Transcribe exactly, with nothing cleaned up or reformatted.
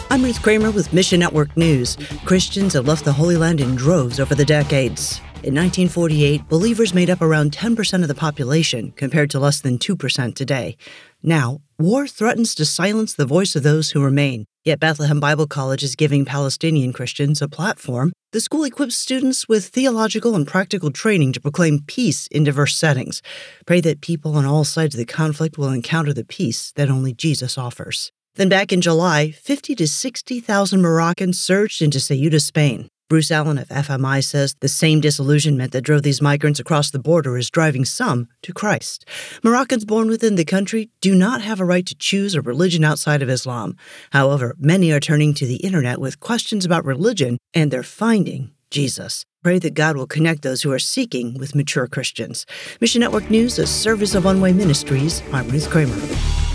I'm Ruth Kramer with Mission Network News. Christians have left the Holy Land in droves over the decades. In nineteen forty-eight, believers made up around ten percent of the population, compared to less than two percent today. Now, war threatens to silence the voice of those who remain. Yet Bethlehem Bible College is giving Palestinian Christians a platform. The school equips students with theological and practical training to proclaim peace in diverse settings. Pray that people on all sides of the conflict will encounter the peace that only Jesus offers. Then back in July, fifty to sixty thousand Moroccans surged into Ceuta, Spain. Bruce Allen of F M I says the same disillusionment that drove these migrants across the border is driving some to Christ. Moroccans born within the country do not have a right to choose a religion outside of Islam. However, many are turning to the internet with questions about religion, and they're finding Jesus. Pray that God will connect those who are seeking with mature Christians. Mission Network News, a service of One Way Ministries. I'm Ruth Kramer.